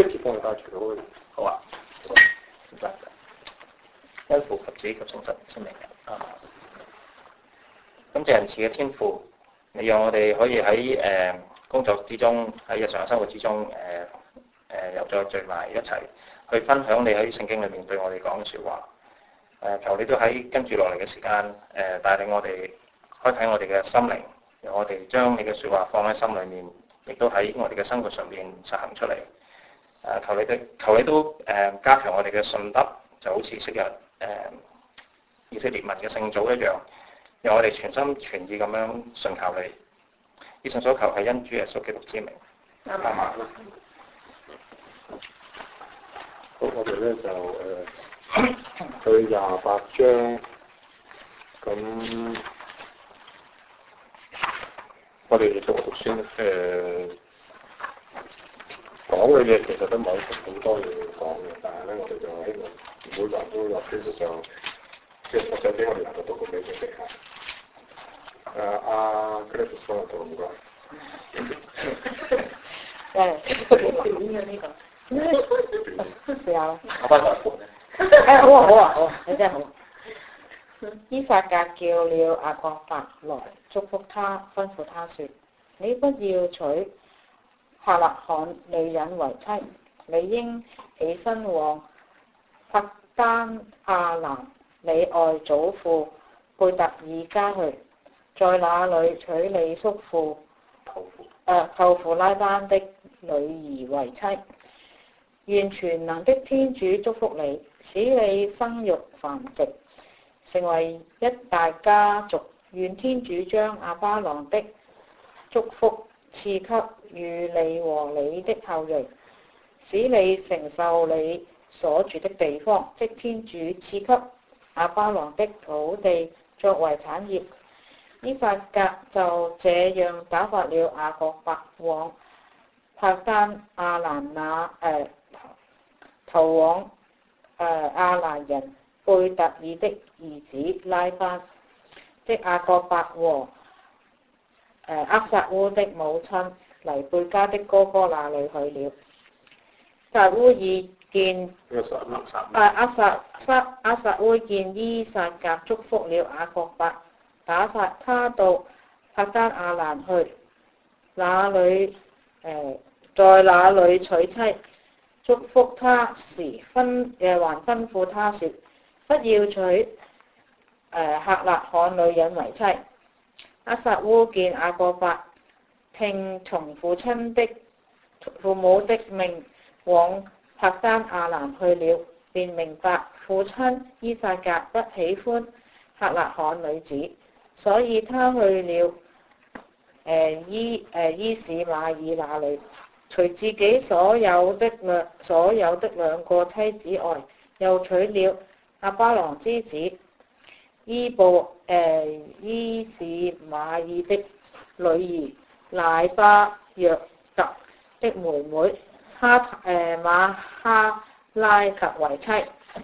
節幫你帶住佢。 好啊，好啊，唔該。因父及子及聖神之名啊！感謝仁慈嘅天父，你讓我哋可以喺工作之中，喺日常生活之中又再聚埋一齊去分享你喺聖經裏面對我哋講嘅説話。求你都喺跟住落嚟嘅時間帶領我哋開啟我哋嘅心靈，讓我哋將你嘅説話放喺心裏面，亦都喺我哋嘅生活上面實行出嚟。求你都加強我哋嘅信德，就好似昔日以色列民嘅聖祖一樣，讓我哋全心全意咁樣信靠你。以上所求係因主耶穌基督之名。 啱啊！好，我哋咧就去28章，咁我哋讀先講嘅嘢其實都冇咁多嘢講嘅，但係咧我哋就希望每個人都有基礎上，即係或者俾我哋能夠讀個美食食下。阿 Chris 幫我讀唔該。 呢個試下啦。 我翻嚟盤好啊，你真係好。伊撒格叫了雅各伯來祝福他，吩咐他說：你不要娶客納罕女人為妻，你應起身往帕丹亞蘭你外祖父貝特爾家去，在那裏娶你叔父舅父拉班的女兒為妻。願全能的天主祝福你，使你生育繁殖，成為一大家族。願天主將亞巴郎的祝福賜給與你和你的後裔，使你承受你所住的地方，即天主賜給亞巴郎的土地作為產業。伊撒格就這樣打發了雅各伯往帕丹亞蘭投往亞蘭人貝特爾的兒子拉班，即雅各伯和厄撒烏的母親黎貝加的哥哥那裡去了。撒烏耳見厄撒烏見伊撒格祝福了雅各伯，打發他到帕丹亞蘭去，在那裡娶妻。祝福他時還吩咐他說：不要娶客納罕女人為妻。厄撒烏見雅各伯聽從父母的命往帕丹亞蘭去了，便明白父親伊撒格不喜歡客納罕女子，所以他去了伊史馬爾那裡。除自己所有的兩個妻子外，又娶了亞巴郎之子伊史馬爾的女兒乃巴約特的妹妹馬哈拉特為妻。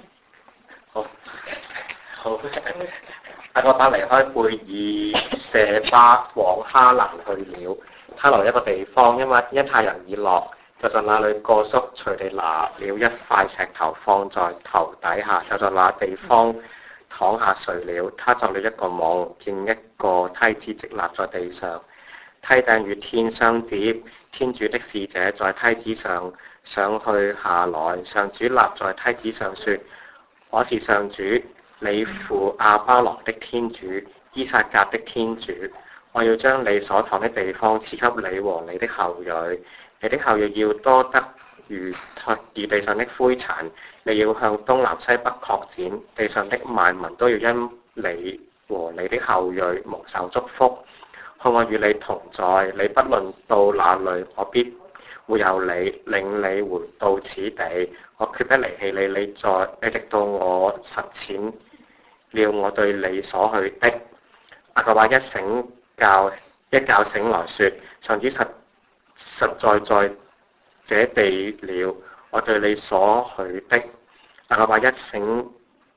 好，雅各伯離開貝爾舍巴往哈蘭去了。他來一個地方，因太陽已落，就在那裡過宿，隨地拿了一塊石頭放在頭底下，就在那地方躺下睡了。他作了一個夢，見一個梯子直立在地上，梯頂與天相接，天主的使者在梯子上去下來。上主立在梯子上說：我是上主，你父亞巴郎的天主，伊撒格的天主。我要將你所躺的地方賜給你和你的後裔，你的後裔要多得如地上的灰塵，你要向東南西北擴展，地上的萬民都要因你和你的後裔蒙受祝福。看我與你同在，你不論到哪裏，我必會有你，領你回到此地，我決不離棄你，你直到我實踐了我對你所許的。雅各伯一覺醒來說：上主實在這地了，我對你所許的。雅各伯一醒，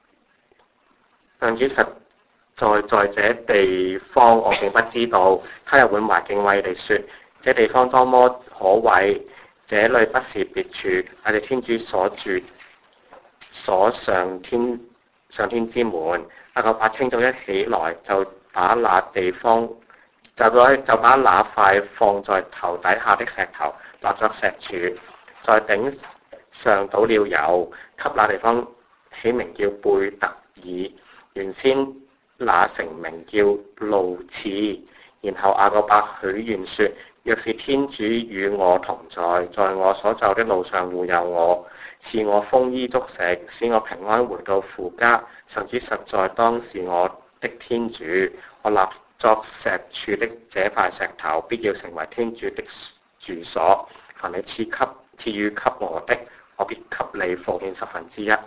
上主實在這地方，我並不知道。他又滿懷敬畏地說：這地方多麼可畏！ 這裏不是別處，乃是天主所住所上天之門。雅各伯清早一起來，就把那地方就把那塊放在頭底下的石頭立作石柱，在頂上倒了油，給那地方起名叫貝特耳。原先那城名叫路次。然後雅各伯許願說：若是天主與我同在我所走的路上護佑我，賜我豐衣足食，使我平安回到父家，上主實在當是我的天主。我立作石柱的這塊石頭，必要成為天主的住所。凡你賜予給我的，我必給你奉獻1/10。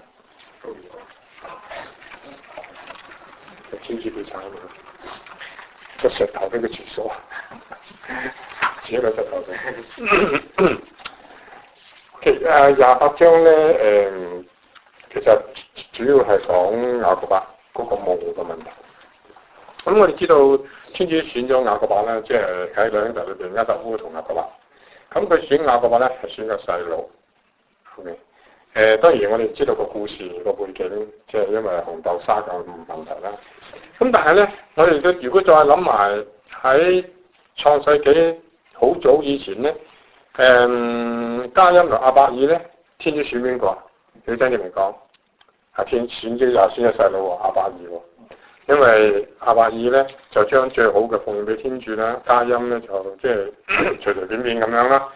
天主俾產個石頭俾個住所，自己個石頭嘅。28章咧，其實主要係講雅各伯嗰個夢嘅問題。咁我哋知道天主選咗雅各伯咧，即係喺兩兄弟裏邊，亞撒烏同雅各伯。咁佢選雅各伯咧，係選個細佬。OK。當然我哋知道個故事個背景，即係因為紅豆沙嘅問題啦。咁但係咧，我哋都如果再諗埋喺創世紀好早以前咧，加音同亞伯爾咧，天主選邊個啊？你真正嚟講，係天選咗又選咗細佬喎，亞伯爾喎。因為亞伯爾咧就將最好嘅奉獻俾天主啦，加音咧就即係隨隨便便咁樣啦。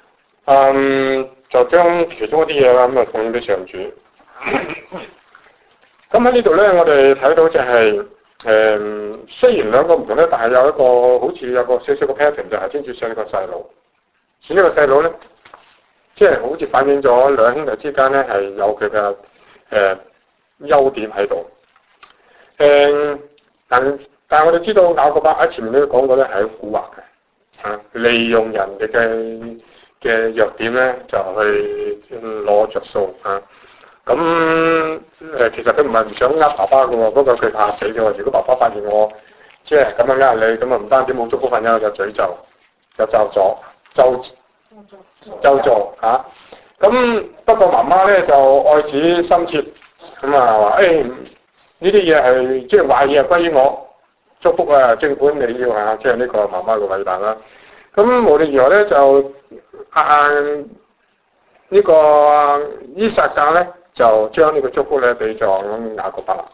就將其中一啲嘢啦，咁啊奉獻俾上主。咁喺呢度咧，我哋睇到就係、雖然兩個唔同咧，但係有一個好似有個少少嘅 pattern，就係天主選呢個細佬。選呢個細佬咧，即係好似反映咗兩兄弟之間咧係有佢嘅優點喺度。但係我哋知道雅各伯喺前面都講過咧係蠱惑嘅，利用人哋嘅弱點咧就去攞着數啊！咁其實佢唔係唔想呃爸爸嘅喎，不過佢怕死啫喎。如果爸爸發現我即係咁樣呃你，咁啊唔單止冇祝福份啦，就詛咒，就咒詛嚇。咁不過媽媽咧就愛子心切，咁啊話呢啲嘢係即係壞嘢歸於我，祝福啊儘管你要嚇，即係呢個媽媽嘅偉大啦。咁無論如何咧就呢個伊撒格咧就將呢個祝福咧俾咗雅各伯啦。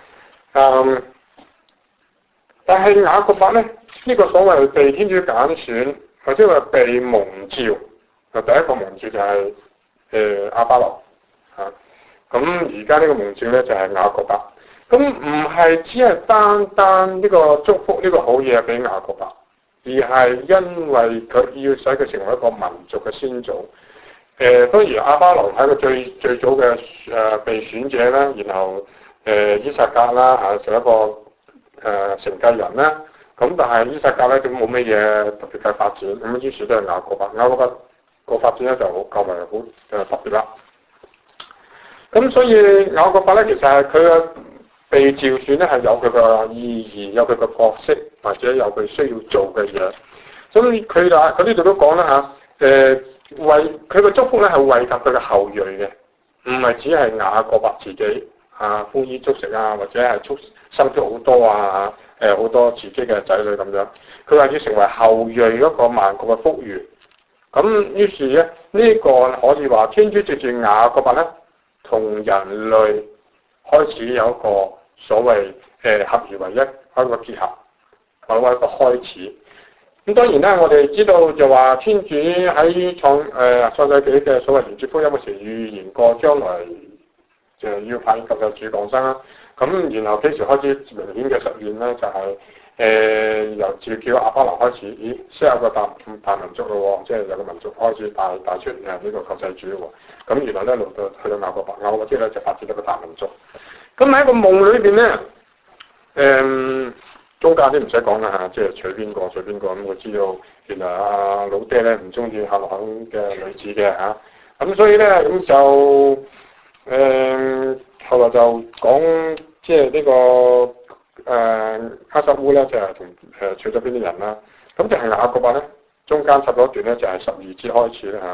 但係雅各伯咧呢個所謂被天主揀選或者話被蒙召，第一個蒙召就係亞巴郎嚇。咁而家呢個蒙召咧就係雅各伯。咁唔係只係單單呢個祝福呢個好嘢俾雅各伯，而係因為佢要使佢成為一個民族嘅先祖。當然亞巴郎係個最早嘅被選者啦，然後伊撒格啦成一個承繼人啦。咁但係伊撒格咧都冇乜嘢特別嘅發展，咁於是都係雅各伯。雅各伯個發展咧就好較為好特別啦。咁所以雅各伯咧其實係佢嘅被召選咧係有佢嘅意義，有佢嘅角色，或者有佢需要做嘅嘢。咁佢呢度都講啦嚇，為佢嘅祝福咧係惠及佢嘅後裔嘅，唔係只係雅各伯自己豐衣足食啊，或者係生咗好多好多自己嘅仔女咁樣。佢話要成為後裔嗰個萬國嘅福源。咁於是咧呢個可以話天主藉住雅各伯咧同人類開始有一個所謂合而為一一個結合，或者一個開始。咁當然啦，我哋知道就話天主喺創世紀嘅所謂連接福音嘅時預言過將來就要派救世主降生啦。咁然後幾時開始明顯嘅實現咧？就係由召叫亞巴郎開始，先有個大民族咯，即係有個民族開始帶出呢個救世主咯。咁原來咧去到雅各伯之後咧就發展咗個大民族。咁喺個夢裏邊咧，中間都唔使講啦嚇，即係娶邊個咁，我知道原來老爹咧唔中意夏洛肯嘅女子嘅嚇，咁所以咧咁就後來就講即係呢個哈薩烏咧就係同娶咗邊啲人啦，咁就係雅各伯咧中間插咗一段咧就係12節開始啦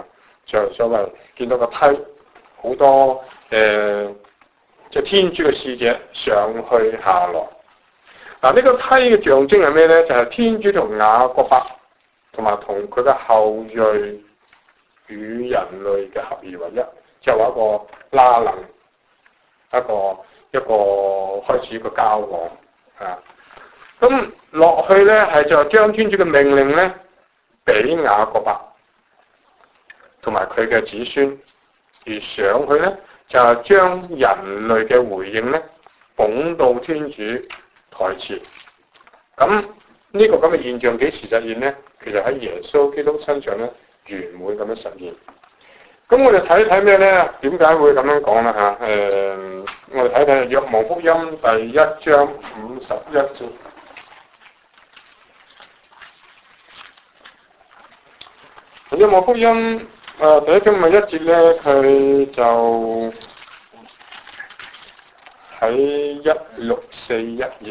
就所謂見到個梯，好多即係天主嘅使者上去下來。嗱，呢個梯嘅象徵係咩咧？就係天主同雅各伯同埋同佢嘅後裔與人類嘅合而為一，即係話一個拉能，一個開始一個交往啊。咁落去咧係就將天主嘅命令咧俾雅各伯同埋佢嘅子孫，而上去咧就係將人類嘅回應咧捧到天主台前。咁呢個咁嘅現象幾時實現咧？其實喺耶穌基督身上咧圓滿咁樣實現。咁我哋睇睇咩咧？點解會咁樣講啦嚇？我哋睇睇《若望福音》第1章51節。《若望福音》第1章51節咧，佢就喺1641頁。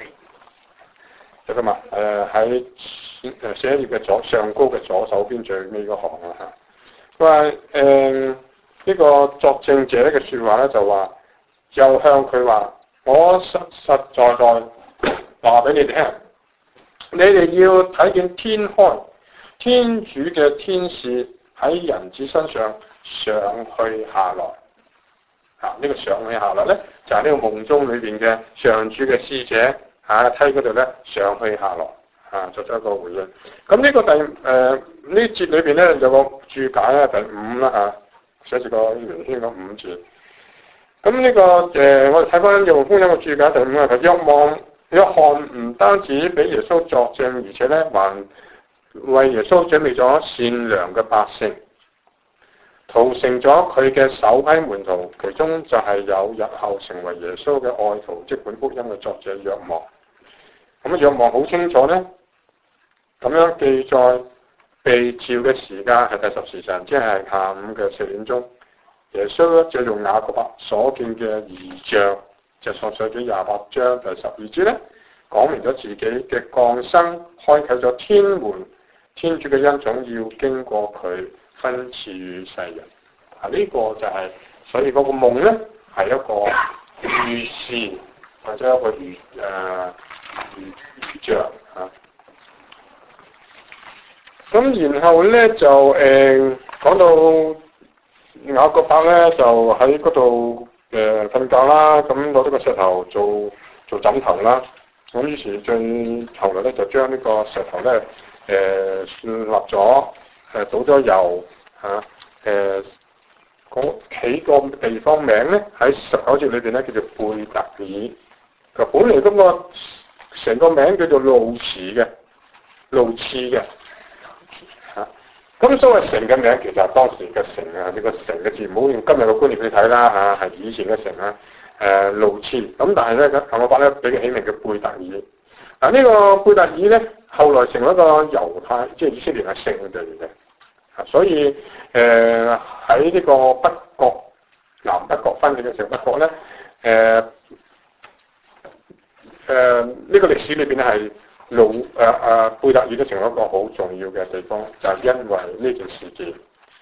得嘛？喺寫頁嘅上高嘅左手邊最尾嗰行啊嚇。佢話呢個作證者嘅説話咧就話，又向佢話：我實在話俾你哋聽，你哋要睇見天開，天主嘅天使喺人子身上上去下來。呢個上去下來咧，就係呢個夢中裏邊嘅上主嘅使者。梯嗰度咧上去下來，作咗一個回應。咁呢個呢節裏邊咧有個注解咧，第5啦寫住個圓圈個5字。咁呢個我哋睇翻《若望福音》嘅注解第5啊，佢約翰唔單止俾耶穌作證，而且咧還為耶穌準備咗善良嘅百姓，屠成咗佢嘅首批門徒，其中就係有日後成為耶穌嘅愛徒，即本福音嘅作者若望。咁若望好清楚咧，咁樣記載被召嘅時間係第10時辰，即係下午嘅4點鐘。耶穌就用雅各伯所見嘅異象，就所寫咗28章第12節咧，講明咗自己嘅降生，開啟咗天門，天主嘅恩寵要經過佢分賜予世人。呢個就係、所以嗰個夢咧係一個預示或者一個預象啊。咁然後咧就講到雅各伯咧就喺嗰度瞓覺啦，咁攞咗個石頭做枕頭啦。咁於是最後來咧就將呢個石頭咧立咗，倒咗油嗰幾個地方名咧喺19節裏邊咧叫做貝特爾。佢本嚟嗰個成個名叫做路茨嘅嚇。咁所謂城嘅名其實係當時嘅城啊，呢個城嘅字唔好用今日嘅觀念去睇啦嚇，係以前嘅城啊。路茨咁，但係咧雅各伯咧俾佢起名叫貝特爾。呢個貝特爾咧後來成為一個猶太即係以色列嘅聖地嘅。所以喺呢個北國南北國分裂嘅時候，北國咧呢個歷史裏邊咧係貝特爾都成為一個好重要嘅地方，就係因為呢件事件。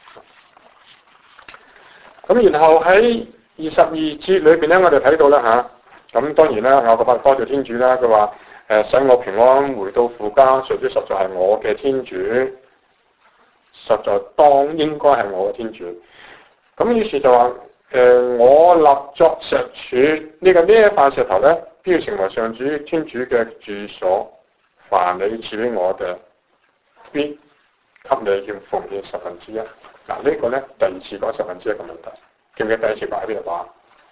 咁然後喺22節裏邊咧，我哋睇到啦嚇，咁當然啦，雅各伯多謝天主啦，佢話使我平安回到父家，誰知實在係我嘅天主。實在應該係我嘅天主，咁於是就話我立作石柱，呢一塊石頭咧，必要成為上主天主嘅住所。凡你賜俾我嘅，必給你叫奉獻1/10。呢個咧第二次講1/10嘅問題，記唔記得第一次擺喺邊度擺？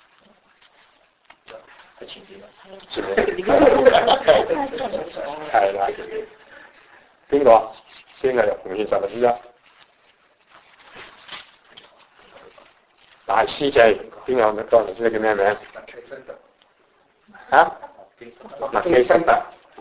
喺前邊係啦，邊個？邊個入奉獻1/10？大師姐，邊個當大師姐叫咩名？麥基辛特。麥基辛特。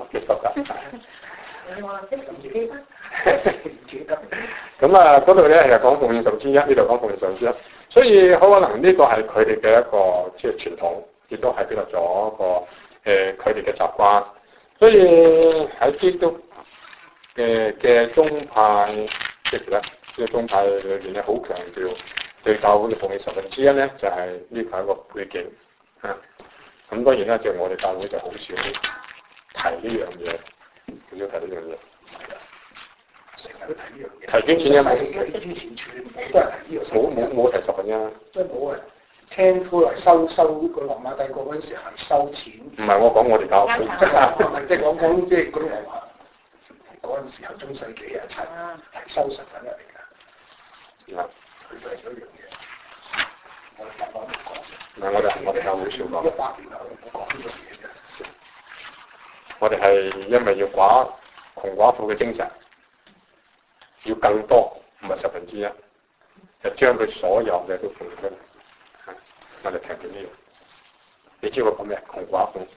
咁嗰度咧係講奉獻1/10，呢度講奉獻1/10，所以好可能呢個係佢哋嘅一個即係傳統，亦都係表達咗一個佢哋嘅習慣。所以喺基督嘅宗派，即係咧個宗派裏邊咧好強調對教會嘅奉獻1/10咧，就係呢個係一個背景啊。咁當然啦，即係我哋教會就好少提呢樣嘢，好少提呢樣嘢。 成日都提呢樣嘢。 提捐錢有冇？ 之前全部都係提呢樣。 冇提1/10。 即係冇啊！聽夫嚟收個羅馬帝國嗰陣時係收錢。 唔係我講我哋教會。 即係講即係嗰啲羅馬嗰陣時候中世紀係收實品嚟㗎。佢都係嗰樣嘢。我哋教會冇講。 唔係我哋教會少講。 100年後冇講呢樣嘢嘅。 我哋係因為要窮寡婦嘅精神，要更多，唔係1/10，就將佢所有嘅都奉出嚟。我哋強調呢樣。你知我講咩？窮寡婦。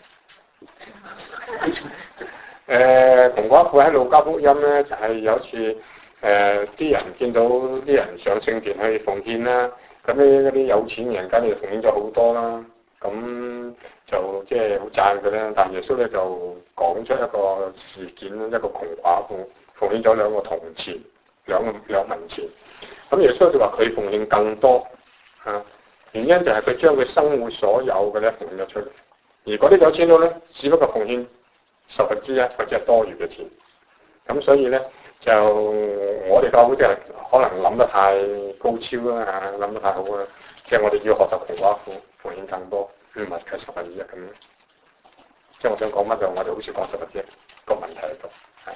窮寡婦喺路加福音咧，就係有一次啲人見到啲人上聖殿去奉獻啦，咁呢啲有錢人梗係奉獻咗好多啦，咁就即係好讚佢啦。但耶穌咧就講出一個事件，一個窮寡婦奉獻咗2個銅錢，兩文錢。咁耶穌就話佢奉獻更多嚇。原因就係佢將佢生活所有嘅咧奉獻咗出嚟，而嗰啲有錢佬咧，只不過奉獻1/10或者係多餘嘅錢。咁所以咧就我哋教會即係可能諗得太高超啦嚇，諗得太好啦。即係我哋要學習窮寡婦奉獻更多，唔係計1/10咁樣。即係我想講乜就我哋好似講1/10個問題喺度。係。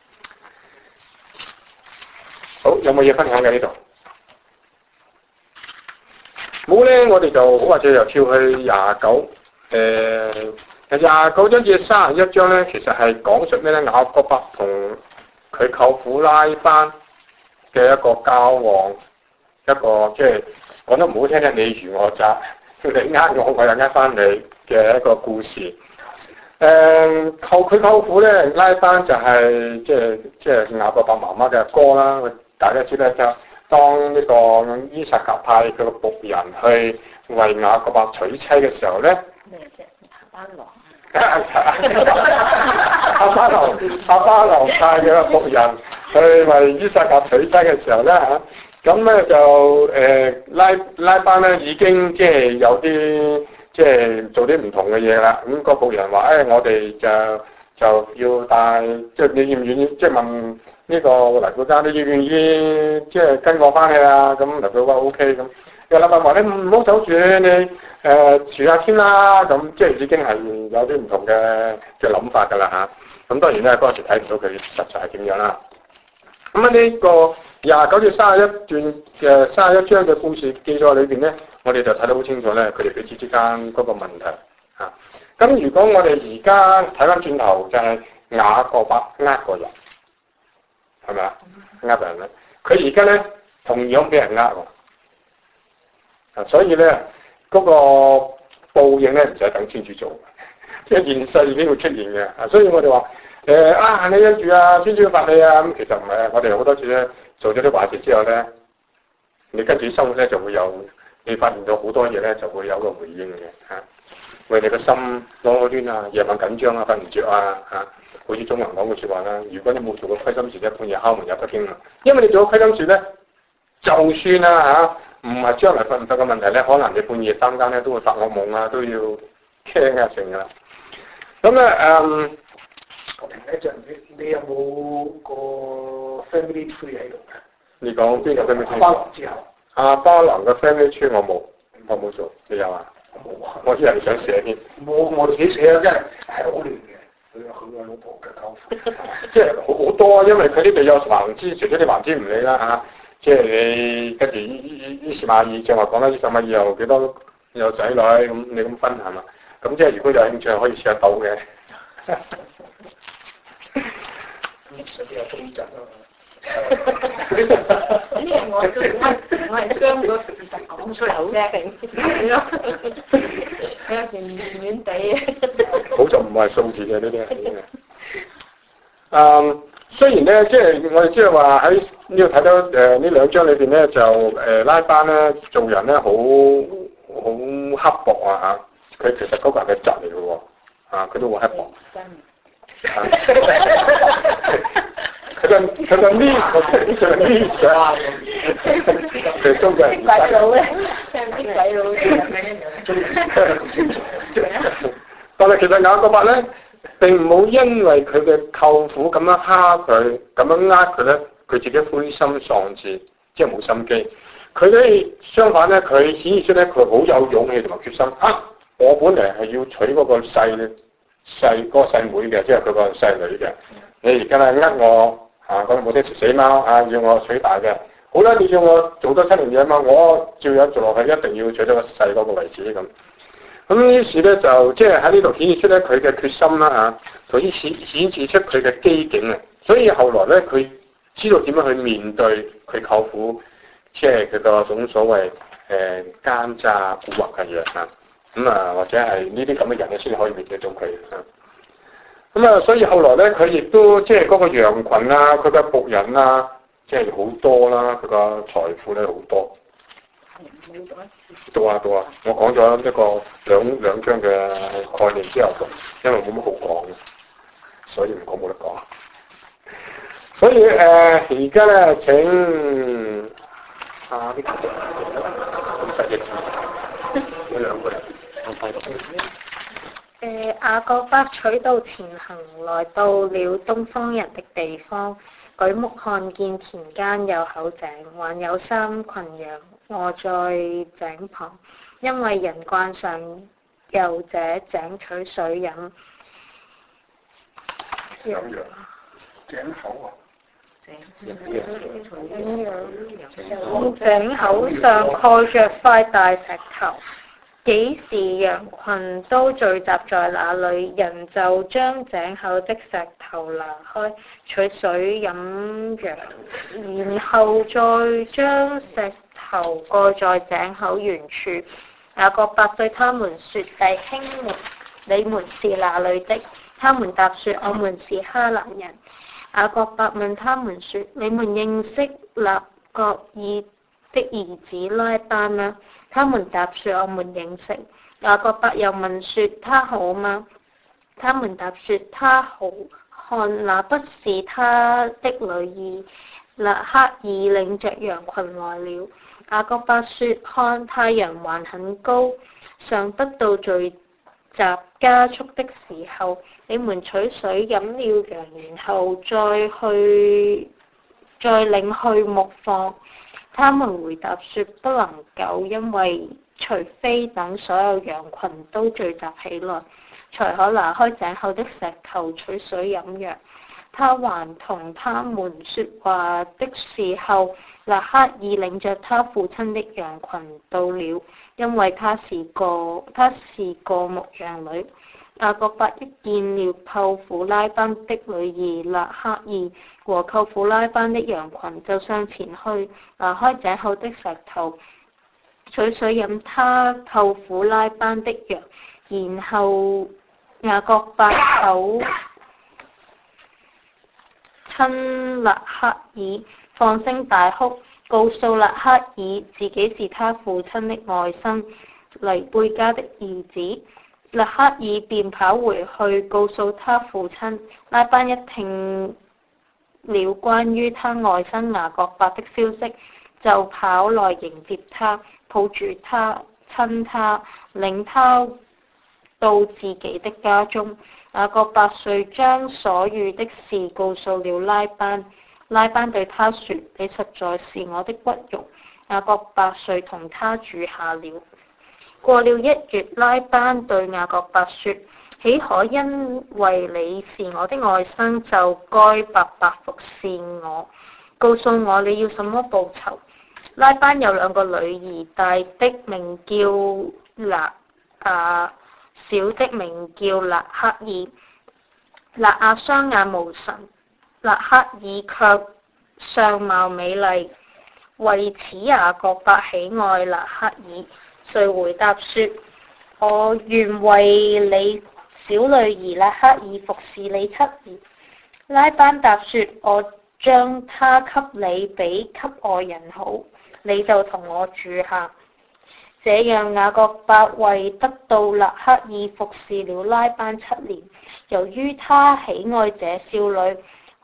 好，有冇嘢分享嘅呢度？冇咧，我哋就好或者又跳去29，29章至31章咧，其實係講述咩咧？雅各伯同佢舅父拉班嘅一個交往，一個即係講得唔好聽咧，你虞我詐，你呃我，我又呃翻你嘅一個故事。佢舅父咧，拉班就係即係雅各伯媽媽嘅哥啦，大家知咧就。當呢個伊撒格派佢個僕人去為雅各伯娶妻嘅時候咧， 咩啫？亞巴郎。 亞巴郎派嘅僕人去為伊撒格娶妻嘅時候咧嚇，咁咧就拉班咧已經即係有啲即係做啲唔同嘅嘢啦。咁個僕人話我哋就要帶，即係你願唔願意？即係問。呢個黎古家，你願意即係跟我翻去啊？咁黎古話 OK 咁，又老闆話你唔好走住，你住下先啦。咁即係已經係有啲唔同嘅諗法㗎啦嚇。咁當然咧嗰陣時睇唔到佢實在係點樣啦。咁啊呢個29至31段嘅31章嘅故事記載裏邊咧，我哋就睇得好清楚咧，佢哋彼此之間嗰個問題嚇。咁如果我哋而家睇翻轉頭，就係雅各伯個人。係咪啊？呃人咧，佢而家咧同樣俾人所以咧嗰個報應咧唔使等天主做，即係現世已經會出現嘅。所以我哋話你跟住啊，天主要罰你啊，咁其實唔係，我哋好多次咧做咗啲壞事之後咧，你跟住生活咧就會有，你發現到好多嘢咧就會有個回應嘅嚇，為你個心囉攣啊，夜晚緊張啊，瞓唔着啊嚇。好似中文講嘅説話啦，如果你冇做過虧心事，半夜敲門也不驚啊！因為你做咗虧心事咧，就算啦嚇，唔係將來瞓唔瞓嘅問題咧，可能你半夜3更咧都會發惡夢啊，都要驚啊成噶啦。咁咧我停一陣，你有冇個 family tree 喺度嘅？ 你講邊個 family tree？ 巴郎之後， 阿巴郎嘅 family tree 我冇做，你有啊？ 我冇啊！ 我以為你想寫添。 我自己寫啊，真係好亂嘅。佢個老婆嘅舅父， 即係好多，因為佢呢度有橫支，除咗啲橫支唔理啦嚇，即係你跟住伊斯瑪爾正話講啦，伊斯瑪爾又幾多有仔女咁，你咁分係嘛？咁即係如果有興趣可以試下到嘅。 實際有風質啊我係將個事實講出嚟好啫，有時軟軟地。 好就唔係數字嘅呢啲係。雖然咧，即係我哋即係話喺呢度睇到呢2章裏邊咧，就拉班咧做人咧好刻薄啊嚇，佢其實嗰個係個侄嚟嘅喎，佢都好刻薄。 佢個 niece 啊，佢中國人鬼佬咧，啲鬼佬但係其實雅各伯咧並冇因為佢嘅舅父咁樣蝦佢，咁樣呃佢咧，佢自己灰心喪志，即係冇心機。佢咧相反咧，佢顯示出咧佢好有勇氣同埋決心。我本嚟係要娶嗰個細妹嘅，即係佢個細女嘅。你而家咧呃我講冇聽食死貓要我娶大嘅。好啦，你要我做多7年嘢嘛，我照樣做落去，一定要娶到個細嗰個為止咁。咁於是咧就即係喺呢度顯示出咧佢嘅決心啦同於顯示出佢嘅機警啊。所以後來咧佢知道點樣去面對佢舅父，即係佢個種所謂奸詐蠱惑嘅嘢或者係呢啲咁嘅人咧先可以面對到佢所以後來咧佢亦都即係嗰個羊群佢嘅僕人即係好多啦，佢個財富咧好多。到啊！我講咗一個兩章嘅概念之後，因為冇乜好講，所以唔講冇得講。所以而家咧請呢個咁細嘅字，呢兩個人我快啲。 雅各伯取道前行，來到了東方人的地方，舉目看見田間有口井，還有3群羊臥在井旁，因為人慣常由這井取水飲。 井口井口上蓋着塊大石頭，幾時羊群都聚集在那裏，人就將井口的石頭拿開取水飲羊，然後再將石頭蓋在井口原處。雅各伯對他們說：弟兄們，你們是哪裏的？他們答說：我們是哈蘭人。雅各伯問他們說：你們認識勒各爾的兒子拉班嗎？他們答說：我們認識。雅各伯又問說：他好嗎？他們答說：他好。看，那不是他的女兒勒克爾領着羊群來了。雅各伯說：看，太陽還很高，尚不到聚集加速的時候，你們取水飲了羊，然後再領去牧放。他們回答說：不能夠，因為除非等所有羊群都聚集起來，才可拿開井口的石頭取水飲羊。他還同他們說話的時候，勒克爾領着他父親的羊群到了，因為他是個牧羊女。雅各伯一見了舅父拉班的女兒勒克爾和舅父拉班的羊群，就上前去拿開井口的石頭取水飲他舅父拉班的羊。然後雅各伯親勒克爾，放聲大哭，告訴勒克爾自己是他父親的外甥黎貝加的兒子。勒克爾便跑回去告訴他父親。拉班一聽了關於他外甥雅各伯的消息，就跑來迎接他，抱住他，親他，領他到自己的家中。雅各伯遂將所遇的事告訴了拉班。拉班對他說：你實在是我的骨肉。雅各伯遂同他住下了。過了1月，拉班對雅各伯說：豈可因為你是我的外甥，就該白白服侍我？告訴我你要什麼報酬？拉班有2個女兒，大的名叫勒亞，小的名叫勒克爾。勒亞雙眼無神，勒克爾卻相貌美麗，為此雅各伯喜愛勒克爾。遂回答說：我願為你小女兒勒克爾服侍你7年。拉班答說：我將她給你比給外人好，你就同我住下。這樣雅各伯為得到勒克爾服侍了拉班7年。由於他喜愛這少女，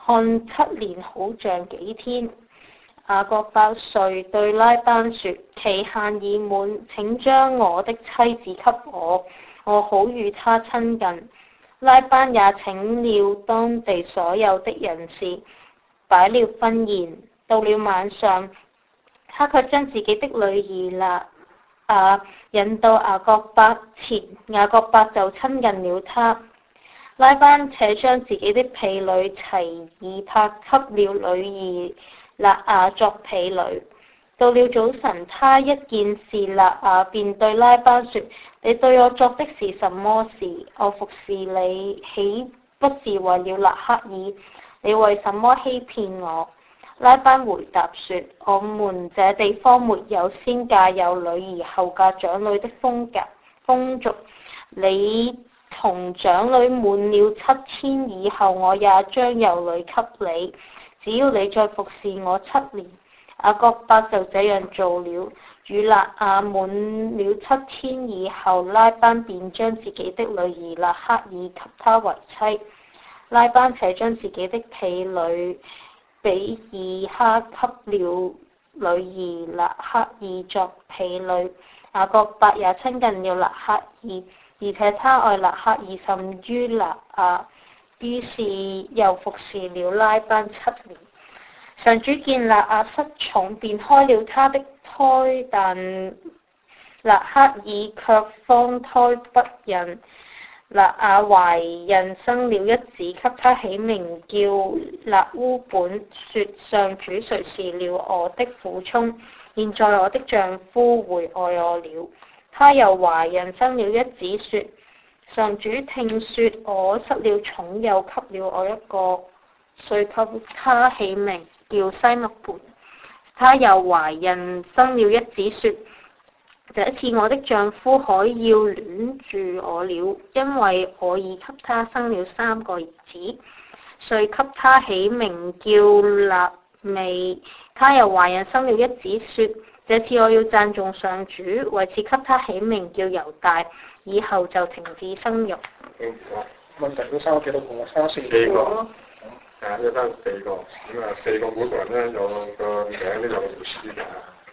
看7年好像幾天。雅各伯遂對拉班說：期限已滿，請將我的妻子給我，我好與她親近。拉班也請了當地所有的人士，擺了婚宴。到了晚上，他卻將自己的女兒勒亞引到雅各伯前，雅各伯就親近了她。拉班且將自己的婢女齊爾帕給了女兒勒亞作婢女。到了早晨，他一見是勒亞，便對拉班說：你對我作的是什麼事？我服侍你，豈不是為了勒克爾？你為什麼欺騙我？拉班回答說：我們這地方沒有先嫁有女兒後嫁長女的風俗。你同長女滿了7天以後，我也將有女給你，只要你再服侍我7年。雅各伯就這樣做了。與勒亞滿了7天以後，拉班便將自己的女兒勒克爾給他為妻。拉班且將自己的婢女比爾哈給了女兒勒克爾作婢女。雅各伯也親近了勒克爾，而且他愛勒克爾甚於勒亞，於是又服侍了拉班7年。上主見勒亞失寵，便開了他的胎，但勒克爾卻荒胎不孕。勒亞懷孕生了一子，給他起名叫勒烏本，說：上主垂視了我的苦衷，現在我的丈夫回愛我了。他又懷孕生了一子，說：上主聽說我失了寵，又給了我一個，遂給他起名叫西默本。他又懷孕生了一子，說：這次我的丈夫可要戀住我了，因為我已給他生了3個兒子，遂給他起名叫肋未。他又懷孕生了一子，說：這次我要讚頌上主，為此給他起名叫猶大，以後就停止生育。 問題都生咗幾多個？生咗 4個。要生4個，咁啊4個每個人咧有個名都有個故事嘅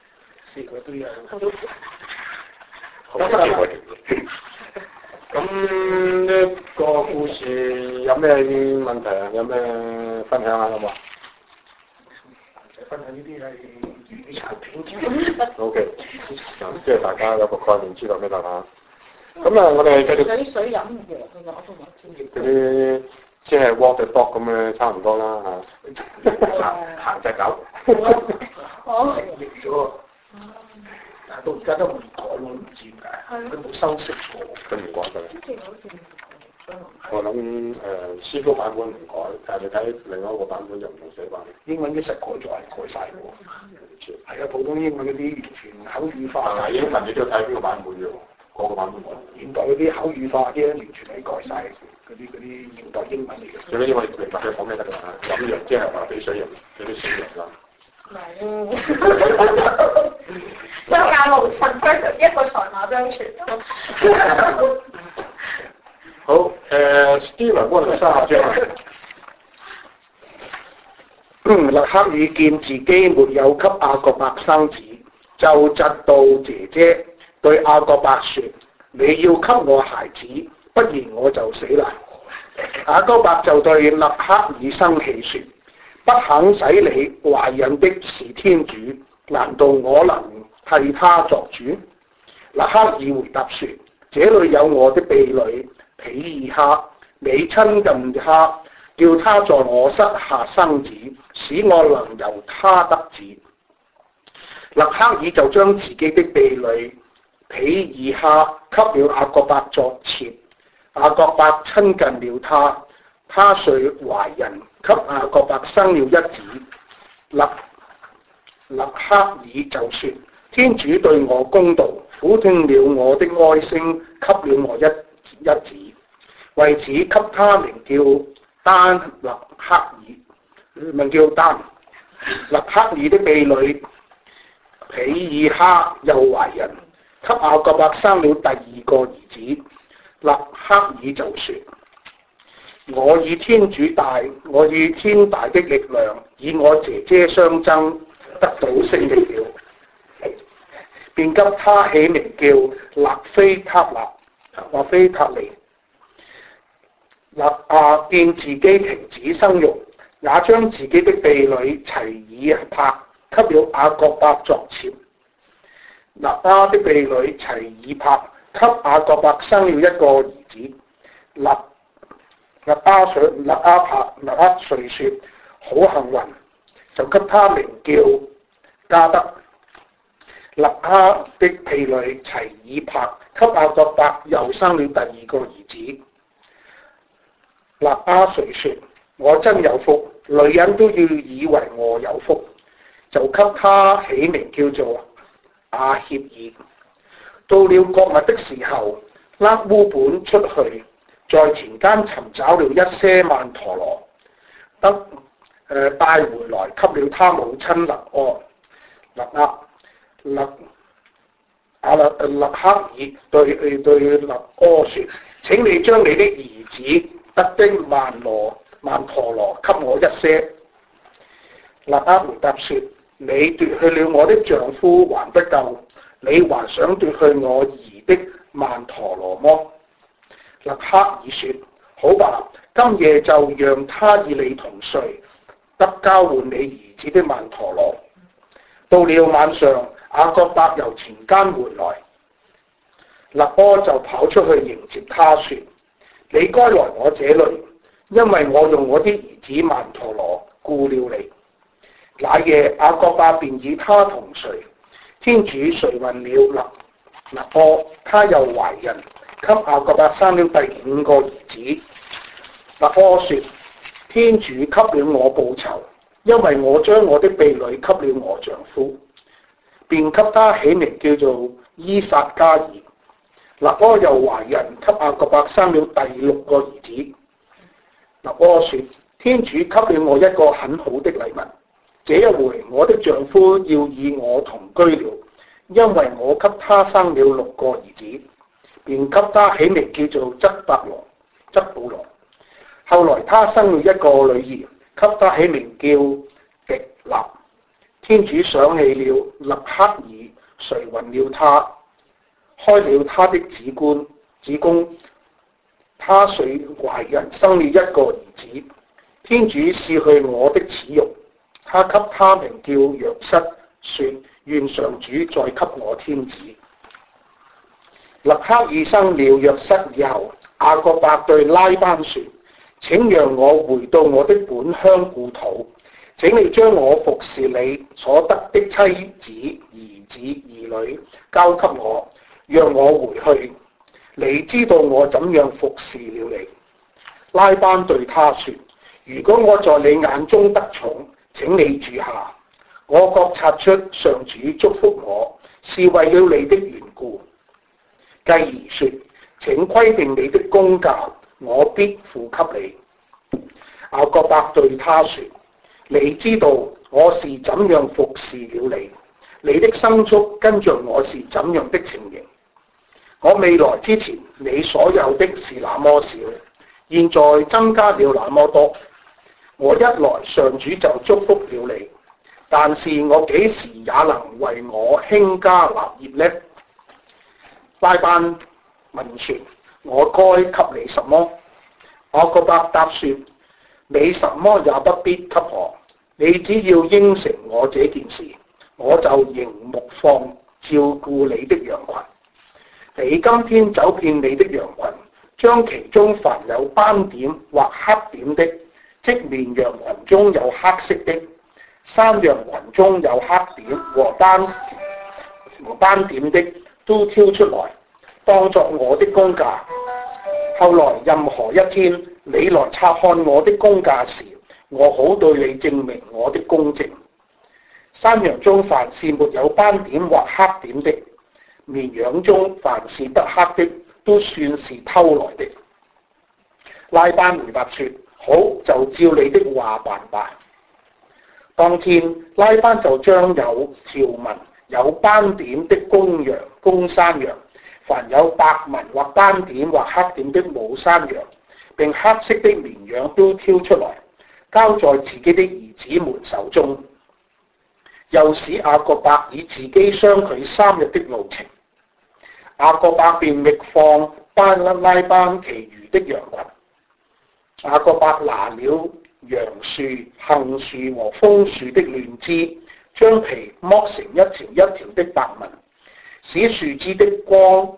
，4個都有。 咁呢個故事有咩問題啊？有咩分享下好嘛？ 分享呢啲係粵語殘片。 OK，即係大家有個概念知道咩大家？咁啊，我哋繼續。 有啲水飲嘅，其實我都唔知。 嗰啲即係 walk the dog 咁樣差唔多啦嚇，行隻狗。 哦。 譯咗。但到而家都唔改，我唔知點解，佢冇修飾過。佢唔改嘅。我諗師傅版本唔改，但係你睇另外一個版本就唔同寫法。英文啲實改咗係改晒喎。係啊，普通英文嗰啲完全口語化晒。英文你都要睇邊個版本啫喎，個個版本改。現代嗰啲口語化啲完全係改晒嗰啲現代英文嚟嘅。最緊要我哋明白佢講咩得㗎啦，飲藥即係話俾水飲，俾啲水飲啦。 相隔無塵，一個才華相傳。 好，Steven 幫我哋三下張。 勒克爾見自己沒有給雅各伯生子，就嫉妒姐姐，對雅各伯說：你要給我孩子，不然我就死啦。雅各伯就對勒克爾生氣說：不肯使你懷孕的是天主，難道我能替他作主？勒克爾回答說：這裏有我的婢女毗爾哈，你親近他，叫他在我膝下生子，使我能由他得子。勒克爾就將自己的婢女毗爾哈給了雅各伯作妾，雅各伯親近了他，他遂懷孕，給雅各伯生了一子。勒克爾就說：天主對我公道，俯聽了我的哀聲，給了我一子，為此給他名叫丹勒克爾，名叫丹。勒克爾的婢女毗爾哈又懷孕，給雅各伯生了第2個兒子。勒克爾就說： 我與天主大，我與天大的力量，以我姐姐相爭，得到勝利了，便給他起名叫勒菲塔尼。勒亞見自己停止生育，也將自己的婢女齊爾帕給了雅各伯作妾。勒亞的婢女齊爾帕給雅各伯生了一個兒子。勒亞遂說：好幸運，就給他名叫加德。勒亞的婢女齊爾帕給雅各伯又生了第二個兒子。勒亞遂說：我真有福，女人都要以為我有福，就給他起名叫做阿歇爾。到了割物的時候，勒烏本出去，在田間尋找了一些曼陀羅，帶回來給了他母親勒柯。勒克爾對勒柯說：請你將你的兒子得的曼陀羅給我一些。勒厄回答說：你奪去了我的丈夫還不夠，你還想奪去我兒的曼陀羅麼？勒克爾說：好吧，今夜就讓他與你同睡，得交換你兒子的曼陀羅。到了晚上，雅各伯由田間回來，勒柯就跑出去迎接他，說：你該來我這裏，因為我用我的兒子曼陀羅僱了你。那夜雅各伯便與他同睡，天主垂允了勒柯，他又懷孕，給雅各伯生了第5個兒子。勒柯說：天主給了我報酬，因為我將我的婢女給了我丈夫，便給他起名叫做伊撒加爾。勒柯又懷孕，給雅各伯生了第6個兒子。勒柯說：天主給了我一個很好的禮物，這一回我的丈夫要與我同居了，因為我給他生了6個兒子，便給他起名叫做則布龍。後來他生了一個女兒，給他起名叫狄納。天主想起了勒克爾，垂允了他，開了他的子宮，他遂懷孕生了一個兒子。天主拭去我的恥辱，他給他名叫約瑟，說：願上主再給我添子。勒克爾生了約瑟以後，雅各伯對拉班說：請讓我回到我的本鄉故土，請你將我服侍你所得的妻子、兒子、兒女交給我，讓我回去。你知道我怎樣服侍了你。拉班對他說：如果我在你眼中得寵，請你住下。我覺察出上主祝福我，是為了你的緣故。繼而說：請規定你的工價，我必付給你。雅各伯對他說：你知道我是怎樣服侍了你，你的牲畜跟着我是怎樣的情形。我未來之前，你所有的是那麼少，現在增加了那麼多。我一來，上主就祝福了你，但是我幾時也能為我興家立業呢？拉班問說：我該給你什麼？雅各伯答說：你什麼也不必給我，你只要應承我這件事，我就仍牧放照顧你的羊群。你今天走遍你的羊群，將其中凡有斑點或黑點的，即綿羊群中有黑色的，山羊群中有黑點和斑點的，都挑出來，當作我的工價。後來任何一天你來察看我的工價時，我好對你證明我的公正。山羊中凡是沒有斑點或黑點的，綿羊中凡是不黑的，都算是偷來的。拉班回答說：好，就照你的話辦吧。當天拉班就將有條紋、有斑點的公山羊，凡有白紋或斑點或黑點的母山羊， 並黑色的綿羊都挑出來，交在自己的兒子們手中。又使雅各伯以自己相距3日的路程。雅各伯便覓放拉班其餘的羊群。雅各伯拿了楊樹、杏樹和楓樹的嫩枝，將皮剝成一條一條的白紋，使樹枝的光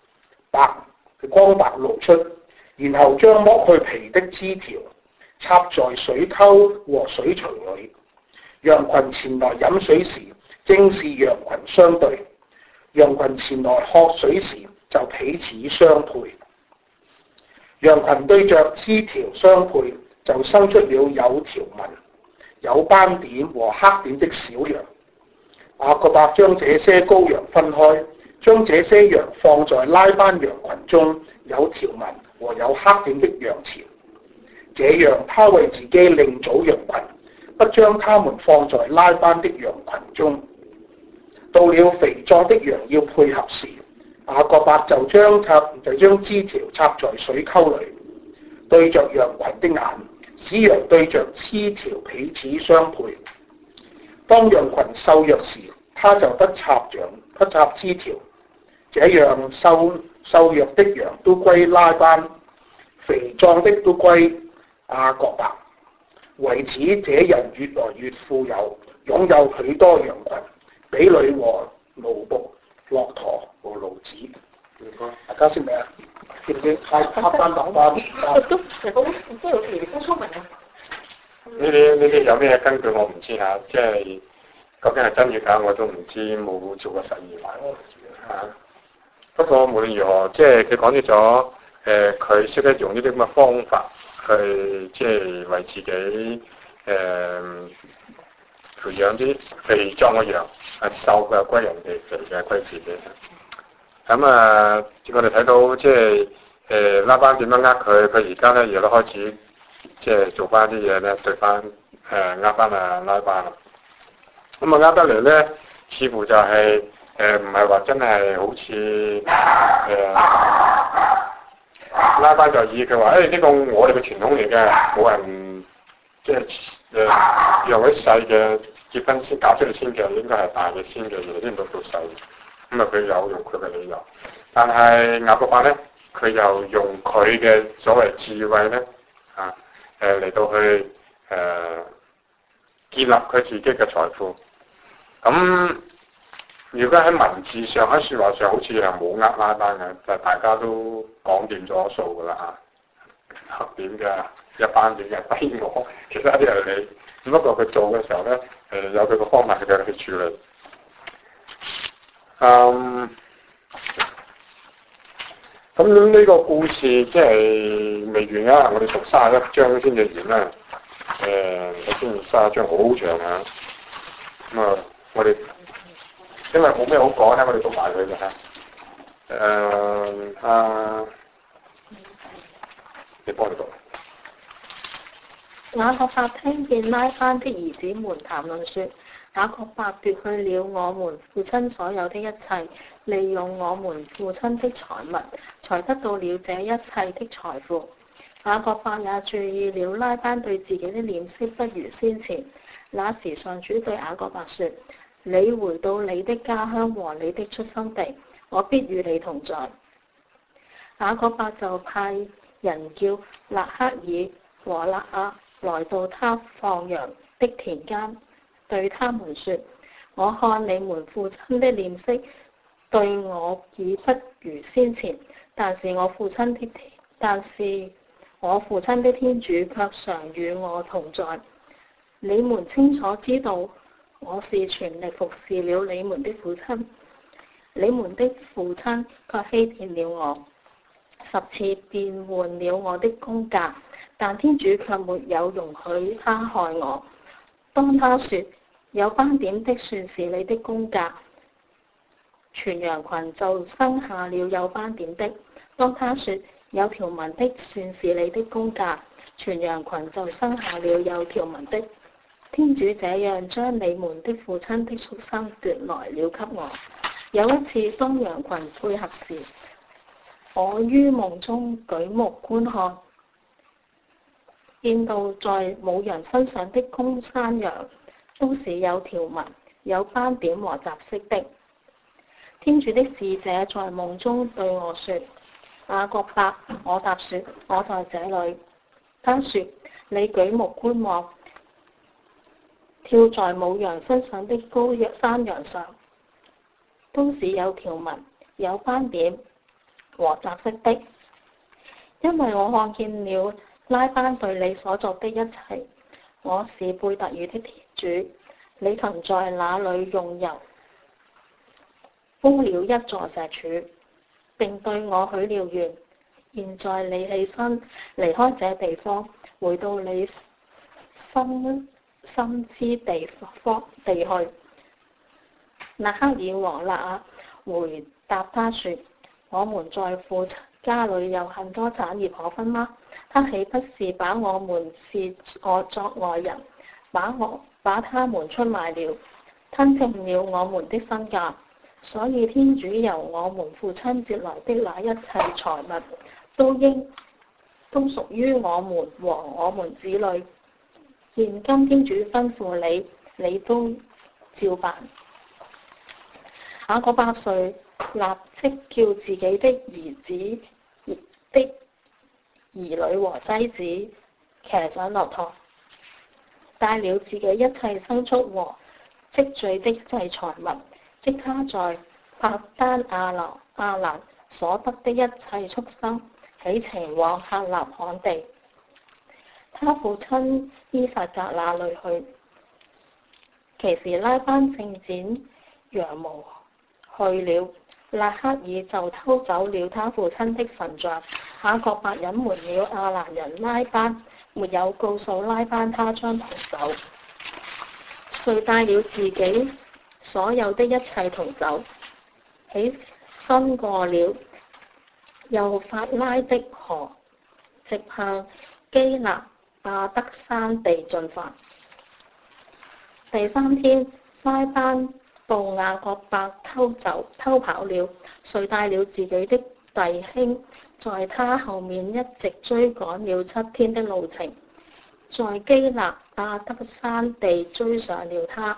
白露出，然後將剝去皮的枝條插在水溝和水槽裏。羊群前來飲水時，正是羊群相對；羊群前來喝水時，就彼此相配。羊群對着枝條相配，就生出了有條紋、有斑點和黑點的小羊。雅各伯將這些羔羊分開，將這些羊放在拉班羊群中有條紋和有黑點的羊前。這樣他為自己另組羊群，不將他們放在拉班的羊群中。到了肥壯的羊要配合時，雅各伯就將枝條插在水溝裏，對着羊群的眼，使羊對着枝條彼此相配。當羊群瘦弱時，他就不插枝條。這樣瘦弱的羊都歸拉班，肥壯的都歸雅各伯。為此，這人越來越富有，擁有許多羊群、比女和奴僕、駱駝和驢子。大家識未啊？記唔記？係黑班白班。 都其實好聰明啊！ 呢啲有咩根據我唔知嚇，即係究竟係真與假我都唔知，冇做過實驗嚇。不過無論如何，即係佢講咗佢識得用呢啲咁嘅方法去即係為自己培養啲肥壯嘅羊，瘦嘅歸人哋，肥嘅歸自己。咁我哋睇到即係拉班點樣佢而家咧亦都開始即係做翻啲嘢咧，對翻拉班拉班啦。咁得嚟咧，似乎就係唔係話真係好似拉班就以佢話呢個我哋嘅傳統嚟嘅，冇人即係讓嗰啲細嘅結婚先嫁出去先嘅，應該係大嘅先嘅，而先到細。咁佢有用佢嘅理由，但係雅各伯咧，佢又用佢嘅所謂智慧咧嚟到去建立佢自己嘅財富。咁如果喺文字上喺説話上好似係冇拉班嘅，就大家都講掂咗數㗎啦嚇。黑點嘅一班點嘅低我，其他啲係你。只不過佢做嘅時候咧，有佢個方法去處理。咁呢個故事即係未完啊！我哋讀31章先至完啦。先31章好長啊。我哋因為冇咩好講咧，我哋讀埋佢嘅嚇。你幫你讀。 雅各伯聽見拉班的兒子們談論說：雅各伯奪去了我們父親所有的一切，利用我們父親的財物，才得到了這一切的財富。雅各伯也注意了拉班對自己的臉色不如先前。那時上主對雅各伯說：你回到你的家鄉和你的出生地，我必與你同在。雅各伯就派人叫勒克爾和勒亞來到他放羊的田間，對他們說：我看你們父親的臉色對我已不如先前，但是我父親的天主卻常與我同在。你們清楚知道，我是全力服侍了你們的父親，你們的父親卻欺騙了我，10次變換了我的工價，但天主卻沒有容許他害我。當他說有斑點的算是你的工價，全羊群就生下了有斑點的；當他說有條紋的算是你的工價，全羊群就生下了有條紋的。天主這樣將你們的父親的畜生奪來了給我。有一次當羊群配合時，我於夢中舉目觀看， 見到在母羊身上的公山羊，都是有條紋、有斑點和雜色的。天主的使者在夢中對我說：雅各伯，我答說：我在這裏。他說：你舉目觀望，跳在母羊身上的山羊上，都是有條紋、有斑點和雜色的。因為我看見了拉班對你所作的一切，我是貝特語的天主，你曾在那裏用油鋪了一座石柱，並對我許了願。現在你起身離開這地方，回到你深知地去。納克爾和納雅回答他說：我們在父親家裏有很多產業可分嗎？他豈不是把我們視作外人，把他們出賣了，吞併了我們的身價？所以天主由我們父親接來的那一切財物，都屬於我們和我們子女。現今天主吩咐你，你都照辦。雅各伯遂立即叫自己的兒女和妻子騎上駱駝，帶了自己一切牲畜和積聚的一切財物，即他在帕丹亞蘭所得的一切畜生，起程往客納罕地，他父親依撒格那裏去。其時拉班正剪羊毛去了，勒克爾就偷走了他父親的神像。雅各伯隱瞞了亞蘭人拉班，沒有告訴拉班他將逃走，遂帶了自己所有的一切逃走，起身過了幼發拉的河，直向基納亞德山地進發。第三天，拉班報雅各伯偷跑了，遂帶了自己的弟兄，在他後面一直追趕了7天的路程，在基納亞德山地追上了他。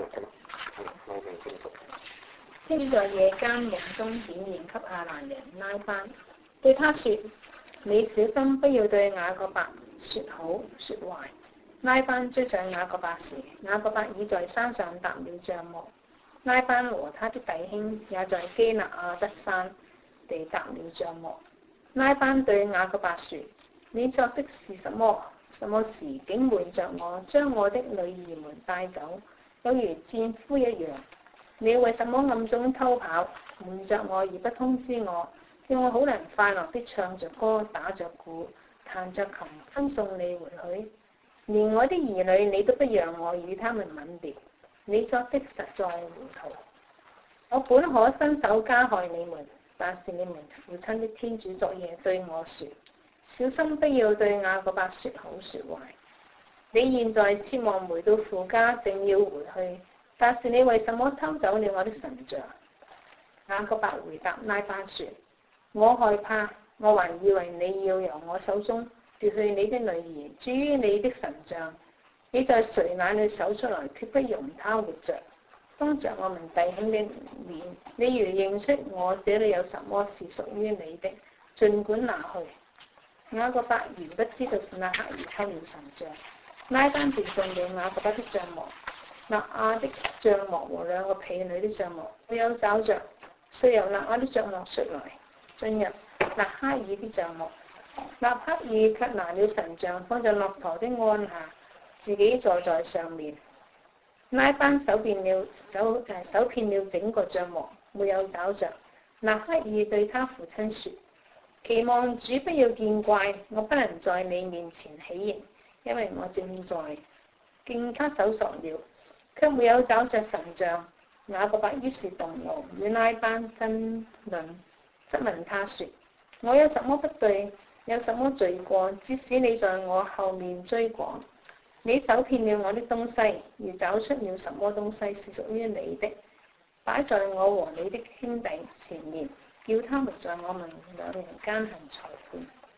天主在夜間夢中顯現給亞蘭人拉班，對他說：你小心不要對雅各伯說好說壞。拉班追上雅各伯時，雅各伯已在山上搭了帳幕。拉班和他的弟兄也在基納亞德山地搭了帳幕。拉班對雅各伯說：你作的是什麼？什麼時竟瞞着我，將我的女兒們帶走，有如戰俘一樣？你為什麼暗中偷跑，瞞着我而不通知我，叫我好能快樂地唱着歌、打着鼓、彈着琴，歡送你回去？連我的兒女你都不讓我與他們吻別，你作的實在糊塗。我本可伸手加害你們，但是你們父親的天主昨夜對我說：小心不要對雅各伯說好說壞。你現在切望回到父家，定要回去，但是你為什麼偷走了我的神像？雅各伯回答拉班說：我害怕，我還以為你要由我手中奪去你的女兒。至於你的神像，你在誰那裏搜出來，決不容他活着。當着我們弟兄的面，你如認出我這裏有什麼是屬於你的，儘管拿去。雅各伯原不知道是那刻而偷了神像。拉班便進了雅各伯的帳幕，納亞的帳幕和兩個婢女的帳幕沒有找着，遂由納亞的帳幕出來，進入納哈爾的帳幕。納哈爾卻拿了神像放在駱駝的鞍下，自己坐在上面。拉班搜遍了整個帳幕，沒有找着。納哈爾對他父親說：期望主不要見怪，我不能在你面前起刑，因為我正在徑他搜索了，卻沒有找着神像。雅各伯於是動怒，與拉班爭論，質問他說：我有什麼不對，有什麼罪過，致使你在我後面追趕？你搜遍了我的東西，而找出了什麼東西是屬於你的，擺在我和你的兄弟前面，叫他們在我們兩人間行裁判。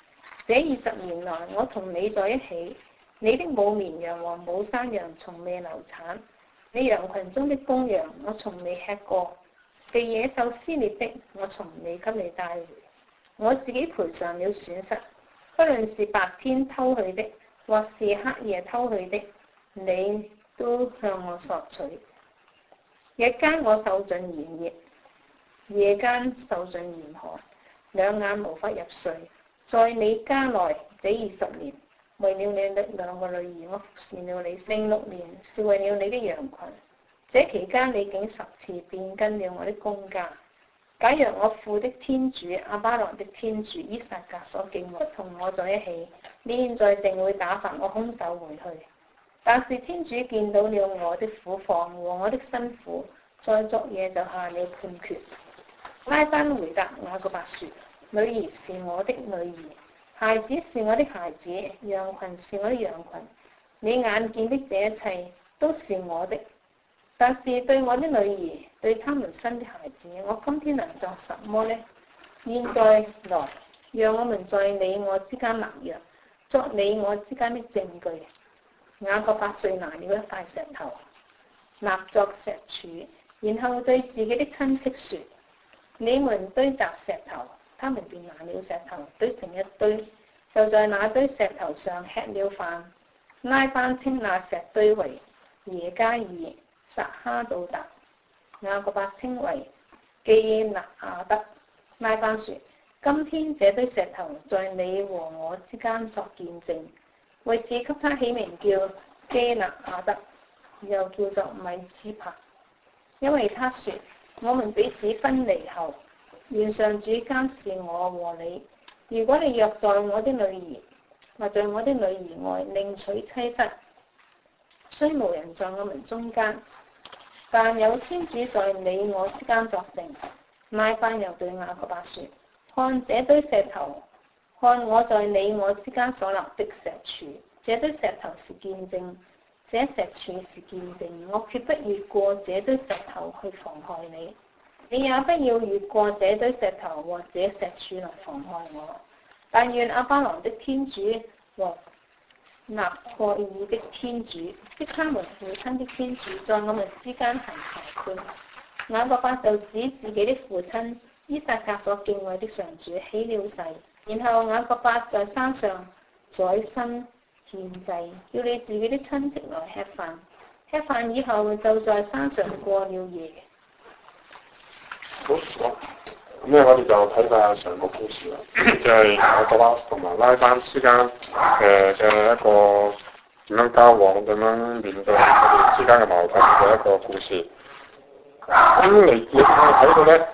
這20年來，我同你在一起，你的母綿羊和母山羊從未流產，你羊群中的公羊我從未吃過，被野獸撕裂的我從未給你帶回，我自己賠償了損失，不論是白天偷去的，或是黑夜偷去的，你都向我索取。日間我受盡炎熱，夜間受盡嚴寒，兩眼無法入睡。在你家內這20年，為了你的2個女兒，我服侍了你。另6年是為了你的羊群。這期間你竟10次變更了我的公價。假若我父的天主亞巴郎的天主伊撒格所敬畏，不同我在一起，你現在定會打發我空手回去。但是天主見到了我的苦況和我的辛苦，在昨夜就下了判決。拉班回答雅各伯說：女兒是我的女兒，孩子是我的孩子，羊群是我的羊群。你眼見的這一切都是我的，但是對我的女兒，對他們生的孩子，我今天能作什麼呢？現在來，讓我們在你我之間立約，作你我之間的證據。雅各伯遂拿了一塊石頭，立作石柱，然後對自己的親戚說：你們堆集石頭。他們便拿了石頭堆成一堆，就在那堆石頭上吃了飯。拉班稱那石堆為耶加爾撒哈杜達，雅各伯稱為基納亞德。拉班說：今天這堆石頭在你和我之間作見證，為此給他起名叫基納亞德，又叫做米支帕，因為他說：我們彼此分離後，願上主監視我和你。如果你虐待我的女兒，或在我的女兒外另娶妻室，雖無人在我們中間，但有天主在你我之間作證。拉班又對雅各伯說：看這堆石頭，看我在你我之間所立的石柱，這堆石頭是見證，這石柱是見證，我決不越過這堆石頭去妨害你。你也不要越過這堆石頭或這石柱來妨害我。但願亞巴郎的天主和納霍爾的天主，即他們父親的天主，在我們之間行裁判。雅各伯就指自己的父親伊撒格所敬畏的上主起了誓，然後雅各伯在山上宰牲獻祭，叫你自己的親戚來吃飯。吃飯以後就在山上過了夜。 好，咁咧我哋就睇下成個故事啦，就係雅各伯同埋拉班之間嘅一個點樣交往、點樣面對佢哋之間嘅矛盾嘅一個故事。咁你睇到咧，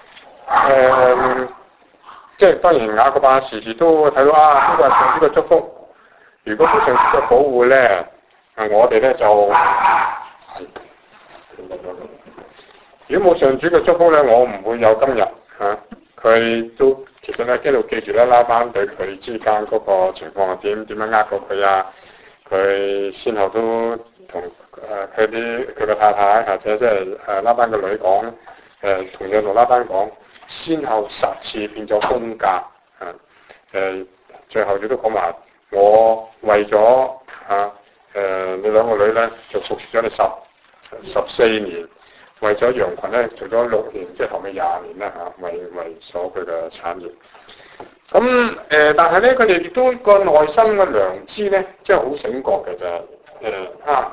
即係當然雅各伯時時都睇到呢個係上主嘅祝福。如果冇上主嘅保護咧，我哋咧就如果冇上主嘅祝福咧，我唔會有今日嚇。佢都其實咧一路記住咧，拉班對佢之間嗰個情況係點樣呃過佢啊？佢先後都同佢嘅太太或者即係拉班嘅女講，同樣同拉班講，先後10次變咗公價最後佢都講埋，我為咗你兩個女咧就服侍咗你14年。為咗羊群咧，做咗6年，即係後尾20年啦嚇，為所佢嘅產業。咁但係咧，佢哋亦都個內心嘅良知咧，即係好醒覺嘅就係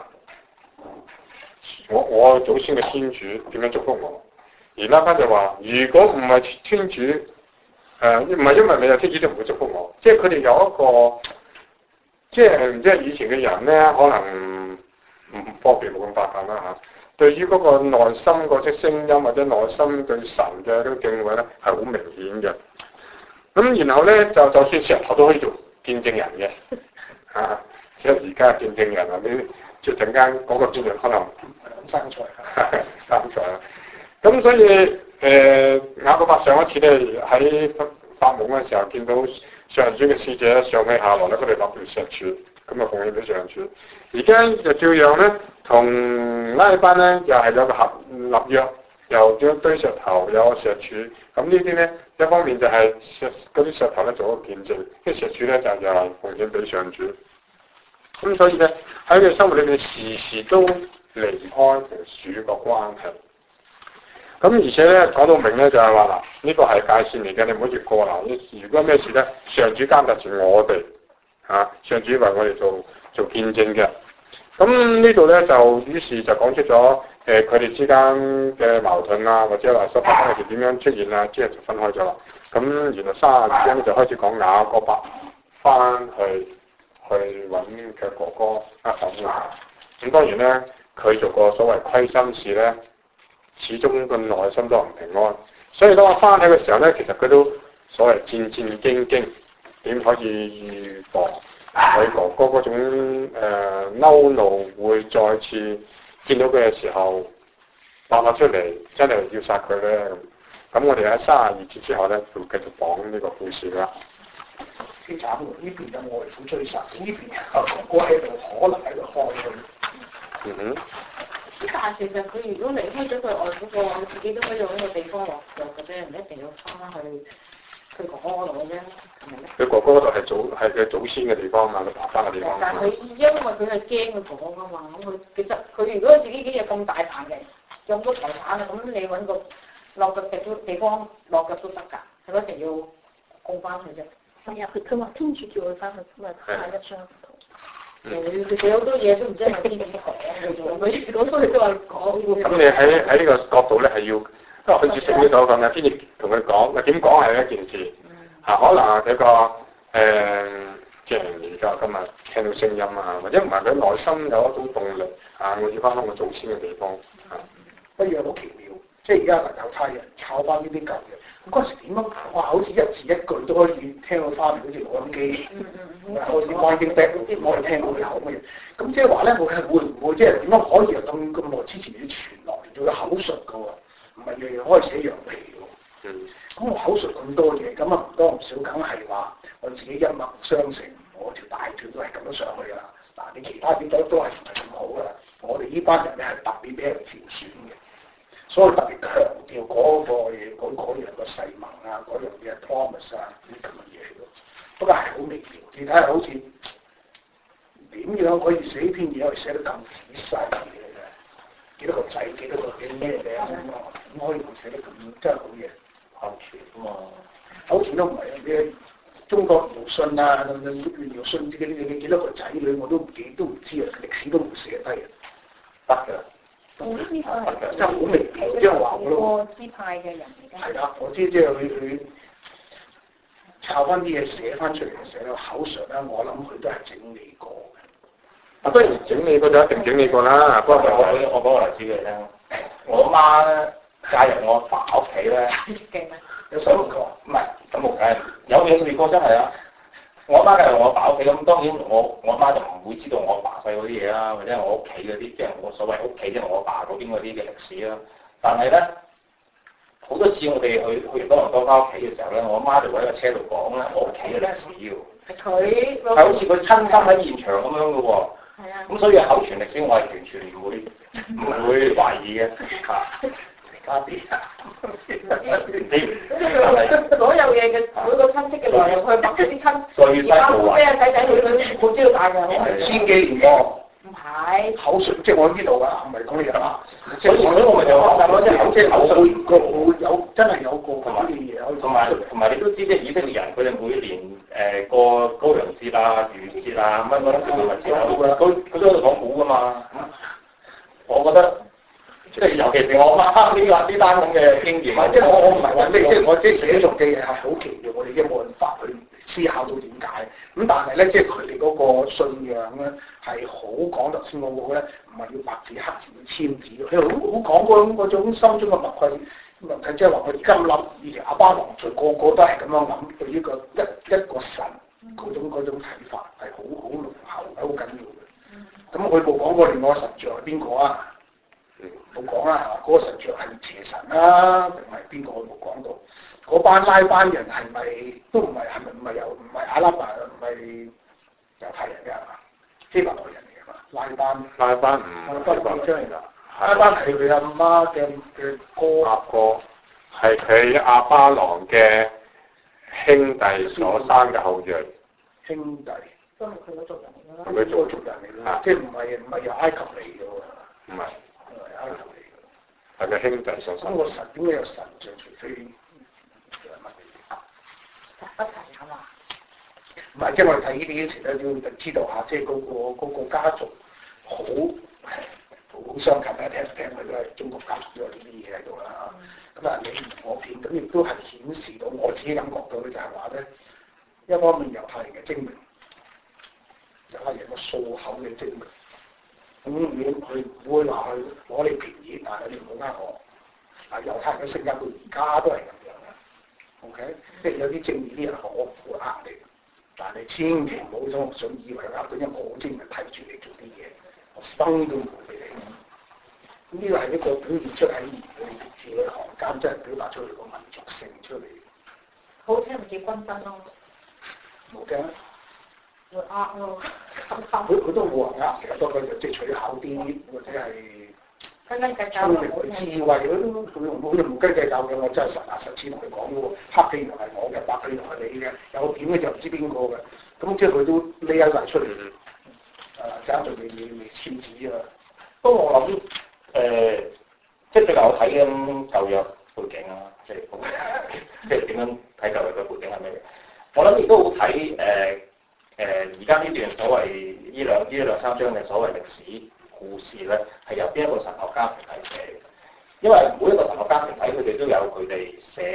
我祖先嘅天主點樣祝福我？而拉班就話：如果唔係天主，唔係因為你有天主，都唔會祝福我。即係佢哋有一個，即係以前嘅人咧，可能唔方便冇咁發達啦嚇。對於嗰個內心嗰隻聲音或者內心對神嘅嗰種敬畏咧，係好明顯嘅。咁然後咧就算石頭都可以做見證人嘅，即係而家見證人啊，你即係陣間嗰個見證可能生財啊。咁所以雅各伯上一次咧喺發夢嘅時候，見到上主嘅使者上起下來咧，佢哋立條石柱，咁啊奉獻俾上主。而家就照樣咧。同拉班咧又係有個立約， 又一堆石頭，有石柱，咁呢啲咧一方面就係嗰啲石頭咧做一個見證，啲石柱咧就又係奉獻俾上主。咁所以咧喺佢生活裏面時時都離唔開同主個關係。咁而且咧講到明咧就係話嗱，呢個係界線嚟嘅，你唔好越過嗱。如果咩事咧，上主監察住我哋上主為我哋做見證嘅。咁呢度咧就於是就講出咗佢哋之間嘅矛盾啊，或者話所發生嘅事點樣出現啊，之後就分開咗啦。咁原來32章就開始講雅各伯翻去揾佢哥哥握手啦。咁當然咧，佢做過所謂虧心事咧，始終個內心都唔平安。所以當我翻去嘅時候咧，其實佢都所謂戰戰兢兢，點可以預防佢哥哥嗰種嬲怒會再次見到佢嘅時候爆發出嚟，真係要殺佢咧。咁我哋喺32節之後咧，會繼續講呢個故事啦。 幾慘喎！呢邊有外父追殺，呢邊有哥哥喺度，可能喺度開佢。 但係其實佢如果離開咗佢外父嘅話，佢自己都可以用呢個地方落腳嘅啫，唔一定要翻去佢哥哥嗰度嘅啫，係咪咧？ 佢哥哥嗰度係佢祖先嘅地方嘛，佢爸爸嘅地方。 但係佢因為佢係驚佢哥哥噶嘛，咁佢其實佢如果自己已經有咁大棚嘅，有咁多財產，咁你揾個落腳地方落腳都得㗎，係咪一定要供翻佢啫？ 係啊，佢話天主叫佢翻去，咁啊下一張圖。 佢好多嘢都唔知係咪天主講嘅啫，佢講多嘢都係講嘅。 咁你喺呢個角度咧係要，因為佢主聖經所講嘅，天主同佢講，點講係一件事。可能佢個即係而家今日聽到聲音啊，或者唔係佢內心有一種動力我要翻返我祖先嘅地方不如好奇妙，即係而家猶太人抄翻呢啲舊嘅。嗰陣時點樣？哇！好似一字一句都可以聽到花面，好似錄音機，好似開經聲啲，我哋聽到有咁嘅嘢。咁即係話咧，我係會唔會即係點樣可以由咁耐之前要傳落嚟，做咗口述㗎喎？唔係樣樣可以寫羊皮㗎喎。咁我口述咁多嘢，咁啊唔多唔少，梗係話我自己一脈相承，我條大腿都係咁樣上去㗎啦。嗱，你其他點解都係唔係咁好㗎啦？我哋呢班人咧係特別俾人挑選嘅。所以特別強調嗰個嘢，嗰樣個誓盟啊，嗰樣嘢 promise 啊，啲咁嘅嘢咯。不過係好微妙，你睇下好似點樣可以寫篇嘢可以寫得咁仔細嘅啫？幾多個仔，幾多個嘅咩名咁可以寫得咁真係好嘢。口傳啊嘛，口傳都唔係啊！你中國遼舜啊，遼舜啲幾多個仔女我都唔知啊，歷史都冇寫低啊，得㗎。真係好微妙，即係話我咯。 支派嘅人嚟㗎。 係啦，我知即係佢抄翻啲嘢寫翻出嚟嘅寫到口述咧，我諗佢都係整理過嘅。 當然整理過就一定整理過啦。不過我講個例子俾你聽。我媽咧嫁入我爸屋企咧， 有手錄過？ 唔係咁冇計，有整理過真係啊！我媽嫁入我爸屋企，咁當然我媽就唔會知道我爸細嗰啲嘢啦，或者係我屋企嗰啲，即係我所謂屋企，即係我爸嗰邊嗰啲嘅歷史啦。但係咧，好多次我哋去多倫多翻屋企嘅時候咧，我媽就喺個車度講咧我屋企嘅歷史喎。係好似佢親身喺現場咁樣嘅喎。係啊。咁所以口傳歷史我係完全唔會懷疑嘅嚇。加啲啊！ 所有嘢嘅每個親戚嘅來龍去脈嗰啲親，而家咩睇睇佢好知道大嘅。 千幾年喎。 唔係。 口述即係我呢度啊，唔係講嘢啊。 所以我咪就話嗰啲口即係口述個有真係有個嗰啲嘢。 同埋你都知即係以色列人佢哋每年過羔羊節啊、逾節啊、乜乜小節日節佢都喺度講古㗎嘛。我覺得。即係尤其是我媽呢單咁嘅經驗， 即係我唔係話咩，即係我即係寫作嘅嘢係好奇妙，我哋已經冇辦法去思考到點解。咁但係咧，即係佢哋嗰個信仰咧係好講頭先嗰個咧，唔係要白紙黑字要簽字，佢好講嗰種心中嘅默契，即係話我而家諗，以前亞巴郎佢個個都係咁樣諗，對呢個一個神嗰種睇法係好濃厚，係好緊要嘅。咁佢冇講過另外個神像係邊個啊？冇講啦，嗰個神像係邪神啦，定係邊個冇講到？嗰班拉班人係咪都唔係？係咪唔係阿拉伯人？唔係猶太人嘅係嘛？希伯來人嚟嘅嘛？拉班唔係希伯來人㗎， 拉班係佢阿媽嘅哥， 阿哥係佢亞巴郎嘅兄弟所生嘅後裔。 兄弟都係佢嗰族人嚟㗎啦。 係佢做族人嚟㗎，即係唔係由埃及嚟㗎喎。 唔係， 埃及嚟㗎。 係佢兄弟所生。 咁個神點解有神像？除非不提啊嘛。 唔係，即係我哋睇呢啲嘅時咧，要知道下，即係嗰個家族好相近咧。聽佢都係中國家族都有呢啲嘢喺度啦。咁啊，你我見咁亦都係顯示到我自己感覺到嘅就係話咧，一方面猶太人嘅精明，猶太人嘅數口嘅精明。咁佢唔會話去攞你便宜，但係你唔好呃我。啊，猶太人嘅性格到而家都係咁樣嘅。OK， 即係有啲正義啲人我唔會呃你。但係千祈唔好想以為呃到，因為我好精明睇住你做啲嘢，我生都唔會俾你。咁呢個係一個表現出喺佢自己嘅行間，真係表達出嚟個民族性出嚟。 好聽唔叫均真咯， 冇驚， 會呃咯， 佢都冇人呃嘅，不過就即係取巧啲或者係斤斤計較聰明嘅智慧，佢都唔斤計較嘅。我真係實牙實齒同佢講嘅喎，黑皮原來係我嘅，白皮原來係你嘅，有點嘅就唔知邊個嘅。咁即係佢都匿一埋出嚟，加上未簽字啊。 不過我諗即係最近我睇緊舊約背景啊，即係點樣睇舊約嘅背景係咩嘅？我諗亦都好睇而家呢段所謂呢兩三章嘅所謂歷史故事咧，係由邊一個神學家團體寫嘅？因為每一個神學家團體佢哋都有佢哋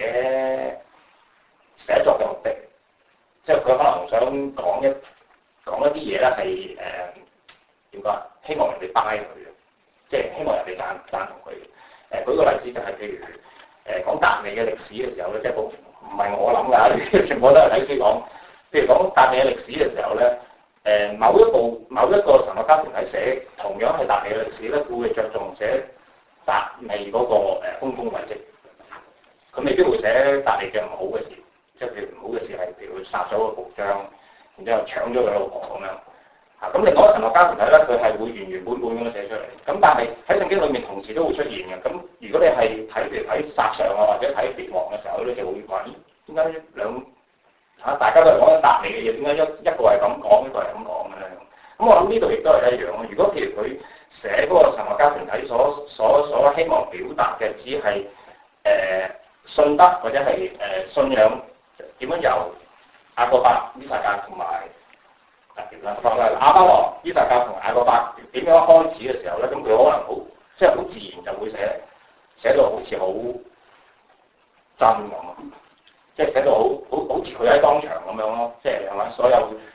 寫作嘅目的，即係佢可能想講一啲嘢咧係點講？希望人哋 buy 佢嘅，即係希望人哋贊同佢嘅。舉個例子就係譬如講達味嘅歷史嘅時候咧，即係唔係我諗㗎，全部都係睇書講。譬如講達味嘅歷史嘅時候咧，某一個神學家團體寫同樣係達味嘅歷史咧，佢會着重寫達味嗰個豐功偉績，佢未必會寫達味嘅唔好嘅事，即係譬如唔好嘅事係譬如佢殺咗個部將，然之後搶咗佢老婆咁樣。咁另外一個神學家團體咧，佢係會原原本本咁樣寫出嚟。咁但係喺聖經裏面同時都會出現嘅。咁如果你係睇撒上啊，或者睇列王嘅時候咧，就會話咦，點解大家都係講緊達味嘅嘢，點解一個係咁講，一個係咁講嘅咧？咁我諗呢度亦都係一樣咯。如果譬如佢寫嗰個神學家團體所希望表達嘅，只係信德或者係信仰點樣由雅各伯、依撒格同埋亞巴郎、依撒格同雅各伯點樣開始嘅時候咧，咁佢可能好自然就會寫到好似好真咁，即係寫到好似佢喺當場咁樣咯，即係係咪所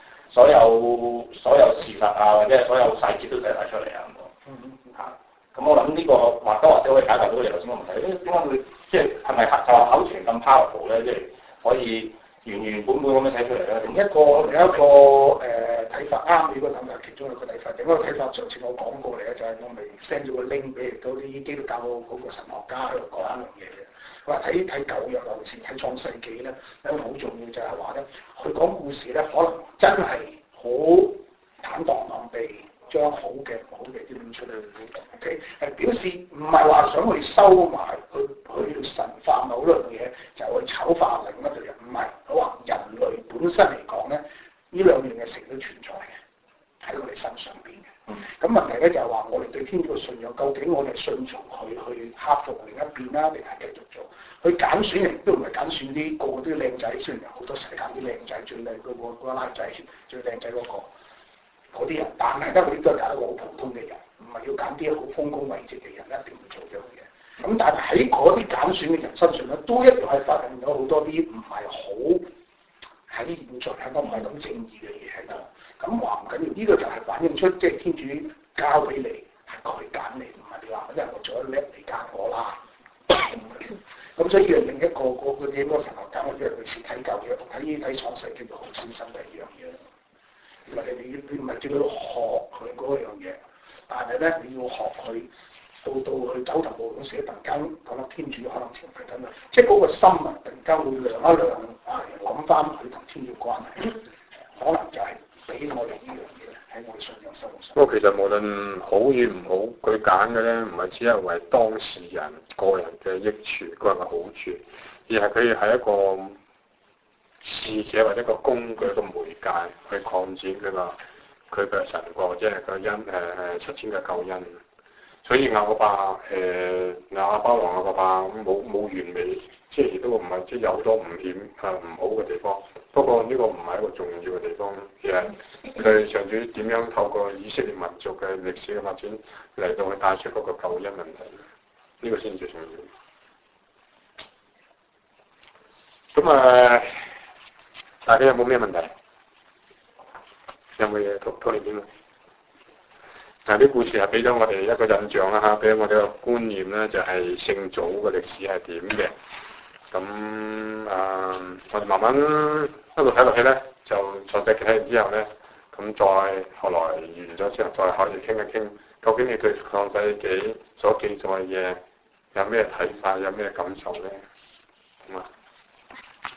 有事實啊，或者係所有細節都寫晒出嚟啊咁樣。咁我諗呢個或多或少可以解答到你頭先嘅問題。點解會即係咪就話口傳咁 powerful 咧？即係可以原原本本咁樣寫出嚟咧？ 另一個睇法啱呢個諗法，其中一個睇法。另一個睇法上次我講過嚟咧，就係我咪 send 咗個 link 俾嗰啲基督教嗰個神學家喺度講一樣嘢嘅。佢話睇舊約尤其是睇創世紀咧，有一個好重要就係話咧，佢講故事咧，可能真係好坦蕩蕩地將好嘅唔好嘅點出嚟。OK， 係表示唔係話想去收埋去神化某樣嘢，就去醜化另一類人。唔係，佢話人類本身嚟講咧，呢兩樣嘢成日都存在嘅，喺我哋身上邊嘅。咁問題咧就係話，我哋對天主嘅信仰，究竟我哋順從去克服另一邊啦，定係繼續做？佢揀選人都唔係揀選啲個個都靚仔，雖然有好多時揀啲靚仔最靚嗰個拉仔，最靚仔嗰啲人，但係咧佢都係揀一個好普通嘅人，唔係要揀啲好豐功偉績嘅人一定要做咗嘢。咁但係喺嗰啲揀選嘅人身上咧，都一樣係發現咗好多啲唔係好喺現在香港唔係咁正義嘅嘢喺度。咁話唔緊要，呢個就係反映出即係天主交俾你係佢揀你，唔係你話因為我做得叻你揀我啦。咁所以另一個嗰啲嗰個神學家，我約佢試睇舊約，睇創世記叫做好先生嘅一樣嘢。你唔係叫佢學佢嗰樣嘢，但係咧你要學佢到去走投無路時，突然間講到天主可能前提緊啦，即係嗰個心啊，突然間會亮一亮，諗翻佢同天主關係，可能就係俾我哋呢樣嘢，係喺我哋信仰生活上。 不過其實無論好與唔好，佢揀嘅咧唔係只係為當事人個人嘅益處、個人嘅好處，而係佢係一個使者或者一個工具、一個媒介去擴展佢嘅神國，即係個實踐嘅救恩。所以雅各伯亞巴郎雅各伯冇完美，即係亦都唔係即係有好多唔好嘅地方。不過呢個唔係一個重要嘅地方，而係佢上主點樣透過以色列民族嘅歷史嘅發展嚟到去帶出嗰個救恩問題，呢個先至最重要。咁大家有冇咩問題？有冇嘢討論點啊？啲故事係俾咗我哋一個印象啦嚇，俾咗我哋個觀念咧，就係聖祖嘅歷史係點嘅。咁我哋慢慢一路睇落去咧，就再睇完之後咧，咁再後來完咗之後，再可以傾一傾，究竟你對創世紀所記載嘅嘢有咩睇法，有咩感受咧？咁啊〜